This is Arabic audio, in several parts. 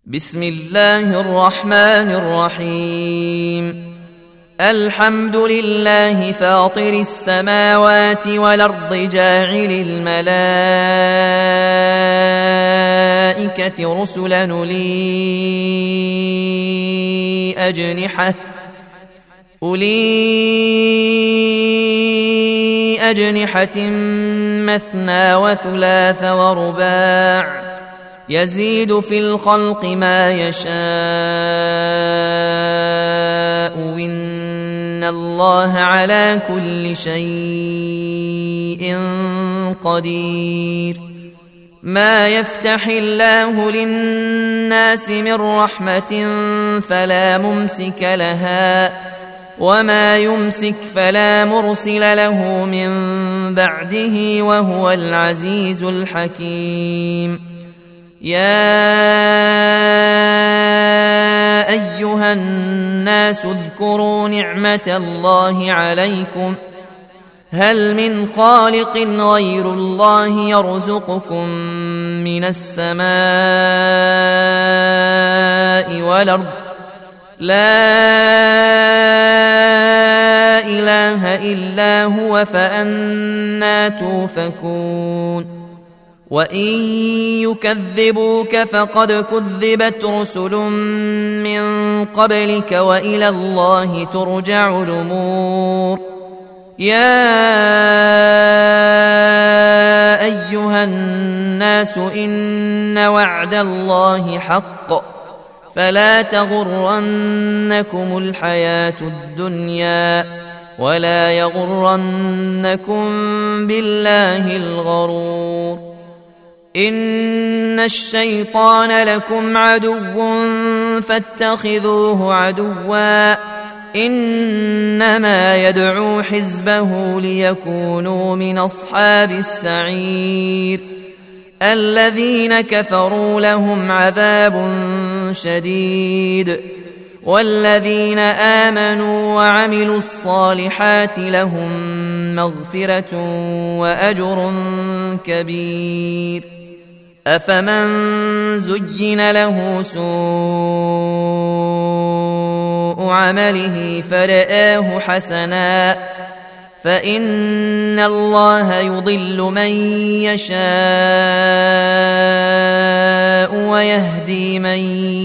بسم الله الرحمن الرحيم. الحمد لله فاطر السماوات والأرض جاعل الملائكة رسلا أولي أجنحة مثنى وثلاث ورباع يزيد في الخلق ما يشاء إن الله على كل شيء قدير. ما يفتح الله للناس من رحمة فلا ممسك لها وما يمسك فلا مرسل له من بعده وهو العزيز الحكيم. يا أيها الناس اذكروا نعمة الله عليكم هل من خالق غير الله يرزقكم من السماء والأرض لا إله إلا هو فأنى توفكون. وإن يكذبوك فقد كذبت رسل من قبلك وإلى الله ترجع الأمور. يا أيها الناس إن وعد الله حق فلا تغرنكم الحياة الدنيا ولا يغرنكم بالله الغرور. إن الشيطان لكم عدو فاتخذوه عدوا إنما يدعو حزبه ليكونوا من أصحاب السعير. الذين كفروا لهم عذاب شديد والذين آمنوا وعملوا الصالحات لهم مغفرة وأجر كبير. أفمن زين له سوء عمله فرآه حسنا فإن الله يضل من يشاء ويهدي من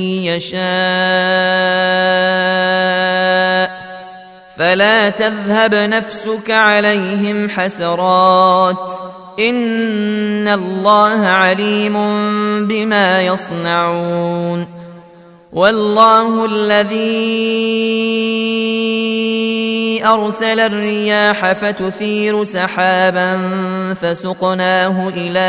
يشاء فلا تذهب نفسك عليهم حسرات إن الله عليم بما يصنعون. والله الذي أرسل الرياح فتثير سحابا فسقناه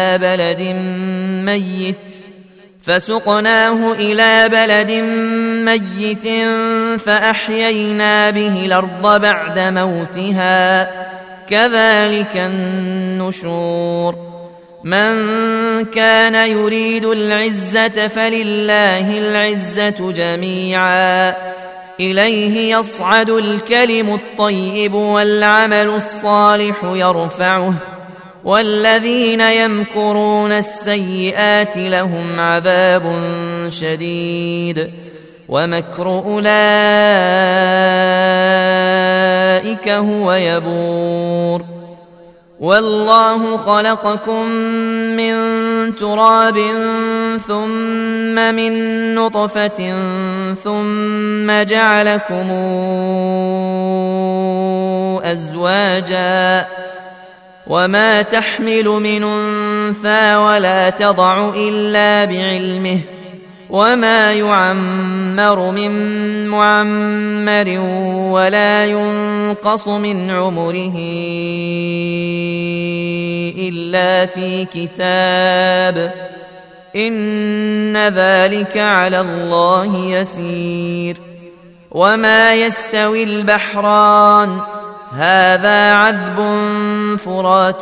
إلى بلد ميت فأحيينا به الأرض بعد موتها كذلك النشور. من كان يريد العزة فلله العزة جميعا إليه يصعد الكلم الطيب والعمل الصالح يرفعه والذين يمكرون السيئات لهم عذاب شديد ومكر أولئك هو يبور. والله خلقكم من تراب ثم من نطفة ثم جعلكم أزواجا وما تحمل من أنثى ولا تضع إلا بعلمه وما يعمر من معمر ولا ينقص من عمره إلا في كتاب إن ذلك على الله يسير. وما يستوي البحران هذا عذب فرات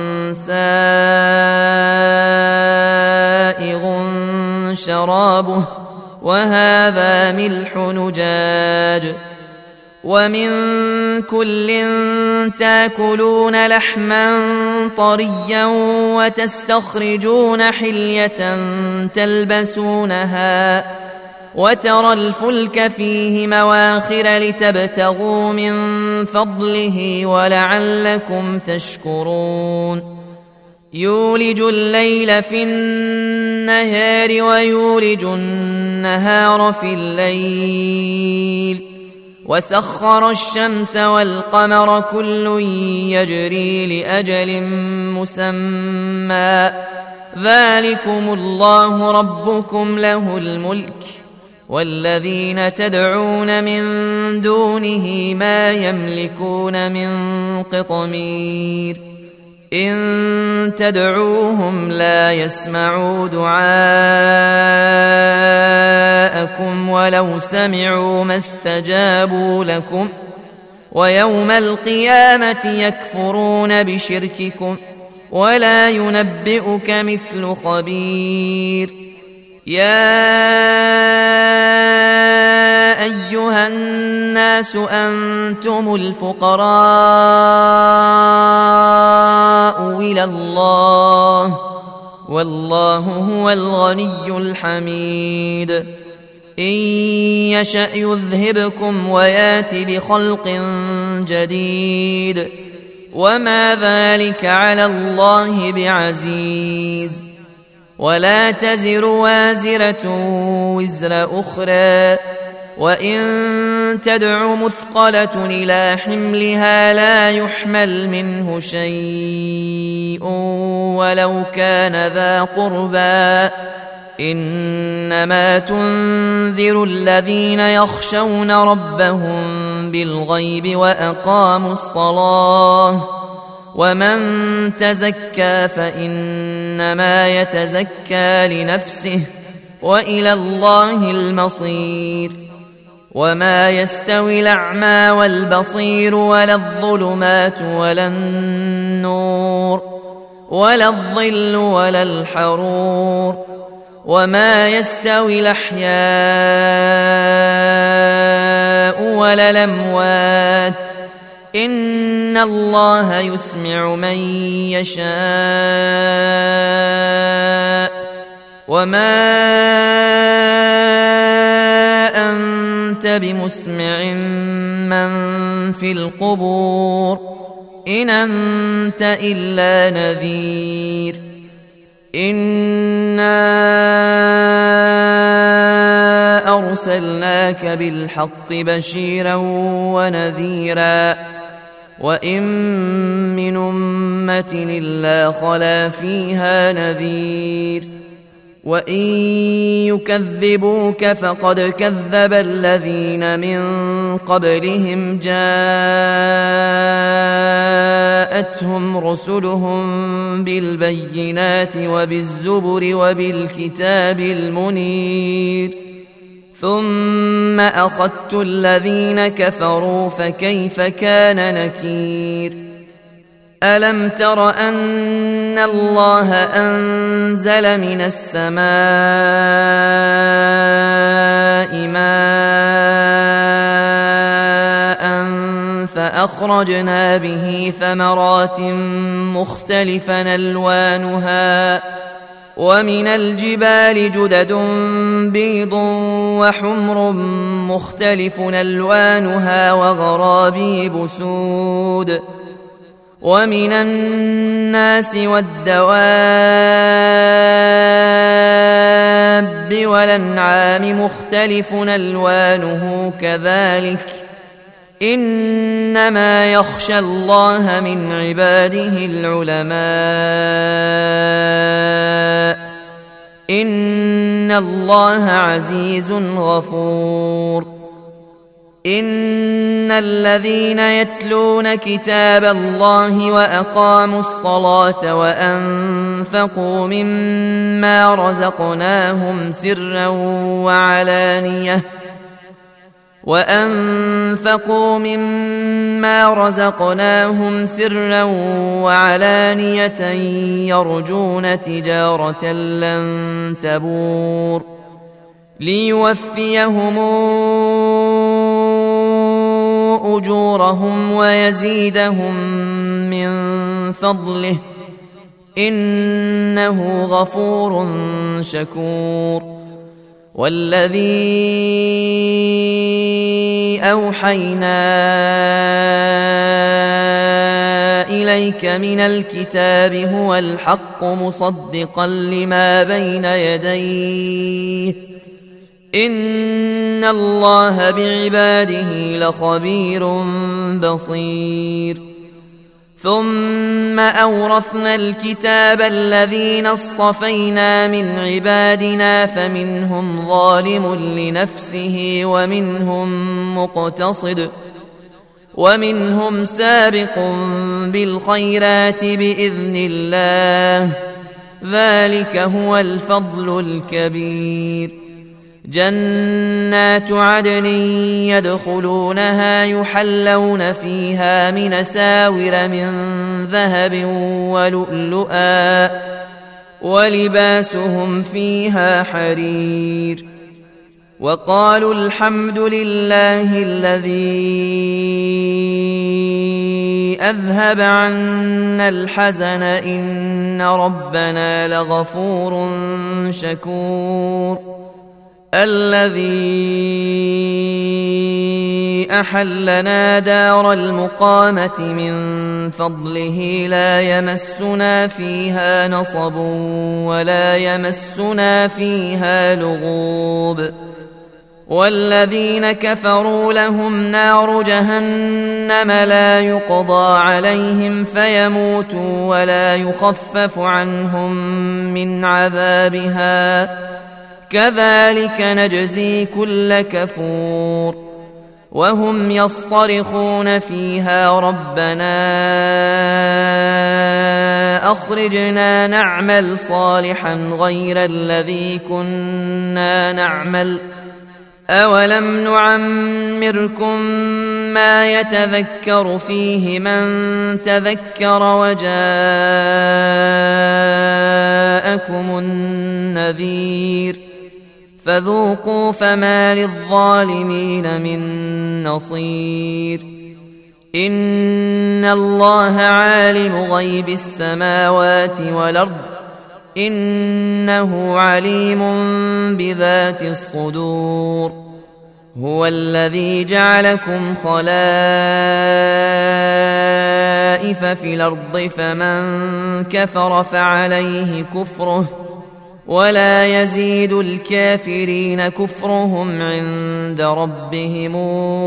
سائغ شرابه وهذا ملح نجاج ومن كل تاكلون لحما طريا وتستخرجون حلية تلبسونها وترى الفلك فيه مواخر لتبتغوا من فضله ولعلكم تشكرون يولج الليل في النهار ويولج النهار في الليل وسخر الشمس والقمر كل يجري لأجل مسمى ذلكم الله ربكم له الملك والذين تدعون من دونه ما يملكون من قطمير إن تدعوهم لا يسمعوا دعاءكم ولو سمعوا ما استجابوا لكم ويوم القيامة يكفرون بشرككم ولا ينبئك مثل خبير يا أيها الناس أنتم الفقراء إلى الله والله هو الغني الحميد إن يشأ يذهبكم ويات بخلق جديد وما ذلك على الله بعزيز ولا تزر وازرة وزر أخرى وإن تدع مثقلة إلى حملها لا يحمل منه شيء ولو كان ذا قربى إنما تنذر الذين يخشون ربهم بالغيب وأقاموا الصلاة ومن تزكى فإنما يتزكى لنفسه وإلى الله المصير وما يستوي الأعمى والبصير ولا الظلمات ولا النور ولا الظل ولا الحرور وما يستوي الأحياء ولا الأموات إن الله يسمع من يشاء وما أنت بمسمع من في القبور إن أنت إلا نذير إنا أرسلناك بالحق بشيرا ونذيرا وإن من أمة إلا خلا فيها نذير وإن يكذبوك فقد كذب الذين من قبلهم جاءتهم رسلهم بالبينات وبالزبر وبالكتاب المنير ثم أخذت الذين كفروا فكيف كان نكير ألم تر أن الله أنزل من السماء ماء فأخرجنا به ثمرات مختلفا ألوانها ومن الجبال جدد بيض وحمر مختلف ألوانها وغرابيب سود ومن الناس والدواب والأنعام مختلف ألوانه كذلك إنما يخشى الله من عباده العلماء إن الله عزيز غفور إن الذين يتلون كتاب الله وأقاموا الصلاة وأنفقوا مما رزقناهم سرا وعلانية يرجون تجارة لن تبور أجورهم ويزيدهم من فضله إنه غفور شكور. والذي أوحينا إليك من الكتاب هو الحق مصدقا لما بين يديه إن الله بعباده لخبير بصير. ثم أورثنا الكتاب الذين اصطفينا من عبادنا فمنهم ظالم لنفسه ومنهم مقتصد ومنهم سابق بالخيرات بإذن الله ذلك هو الفضل الكبير. جنات عدن يدخلونها يحلون فيها من ساور من ذهب ولؤلؤا ولباسهم فيها حرير. وقالوا الحمد لله الذي أذهب عنا الحزن إن ربنا لغفور شكور. الذي أحلنا دار المقامة من فضله لا يمسنا فيها نصب ولا يمسنا فيها لغوب. والذين كفروا لهم نار جهنم لا يقضى عليهم فيموتوا ولا يخفف عنهم من عذابها كذلك نجزي كل كفور. وهم يصطرخون فيها ربنا أخرجنا نعمل صالحا غير الذي كنا نعمل أولم نعمركم ما يتذكر فيه من تذكر وجاءكم النذير فذوقوا فما للظالمين من نصير. إن الله عالم غيب السماوات والأرض إنه عليم بذات الصدور. هو الذي جعلكم خلائف في الأرض فمن كفر فعليه كفره ولا يزيد الكافرين كفرهم عند ربهم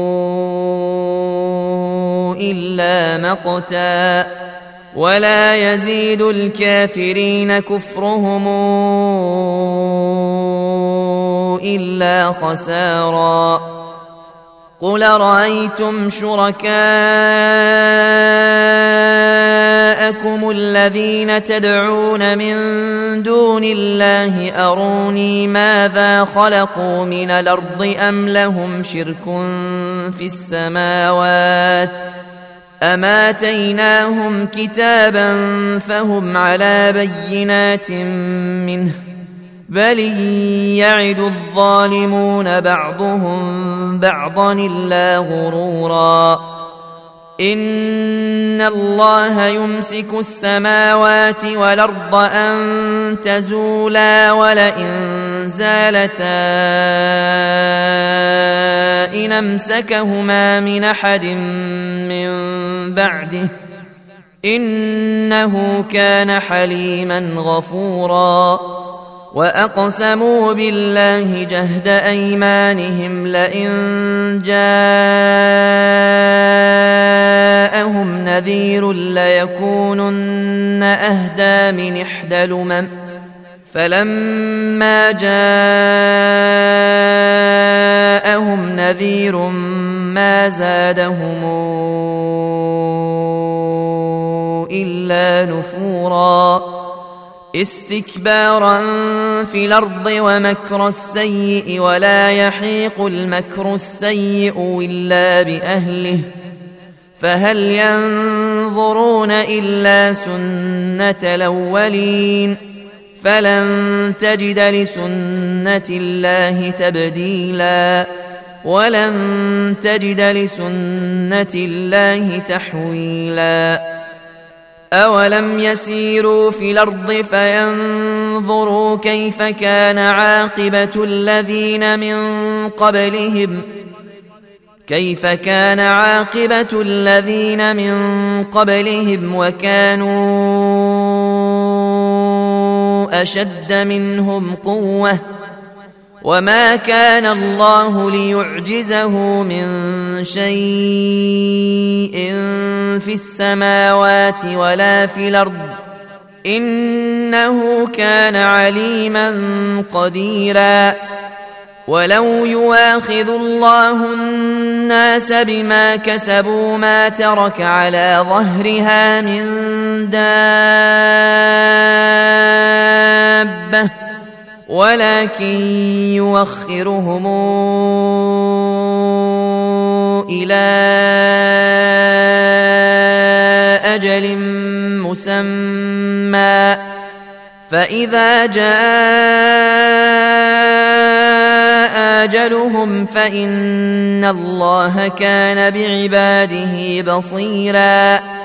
إلا مقتا ولا يزيد الكافرين كفرهم إلا خسارا. قل رأيتم شركاءكم الذين تدعون من دون الله أروني ماذا خلقوا من الأرض أم لهم شرك في السماوات أم آتيناهم كتابا فهم على بينات منه بل يعد الظالمون بعضهم بعضا إلا غرورا. إن الله يمسك السماوات والأرض أن تزولا ولئن زالتا إن أمسكهما من أحد من بعده إنه كان حليما غفورا. وأقسموا بالله جهد أيمانهم لئن جاءهم نذير ليكونن أهدى من إحدى الأمم فلما جاءهم نذير ما زادهم إلا نفورا استكبارا في الأرض ومكر السيء ولا يحيق المكر السيء إلا بأهله فهل ينظرون إلا سنة الأولين فلن تجد لسنة الله تبديلا ولن تجد لسنة الله تحويلا أولم يسيروا في الأرض فينظروا كيف كان عاقبة الذين من قبلهم وكانوا أشد منهم قوة وما كان الله ليعجزه من شيء في السماوات ولا في الأرض إنه كان عليما قديرا ولو يواخذ الله الناس بما كسبوا ما ترك على ظهرها من دابة ولكن يوخرهم إلى أجل مسمى فإذا جاء أجلهم فإن الله كان بعباده بصيرا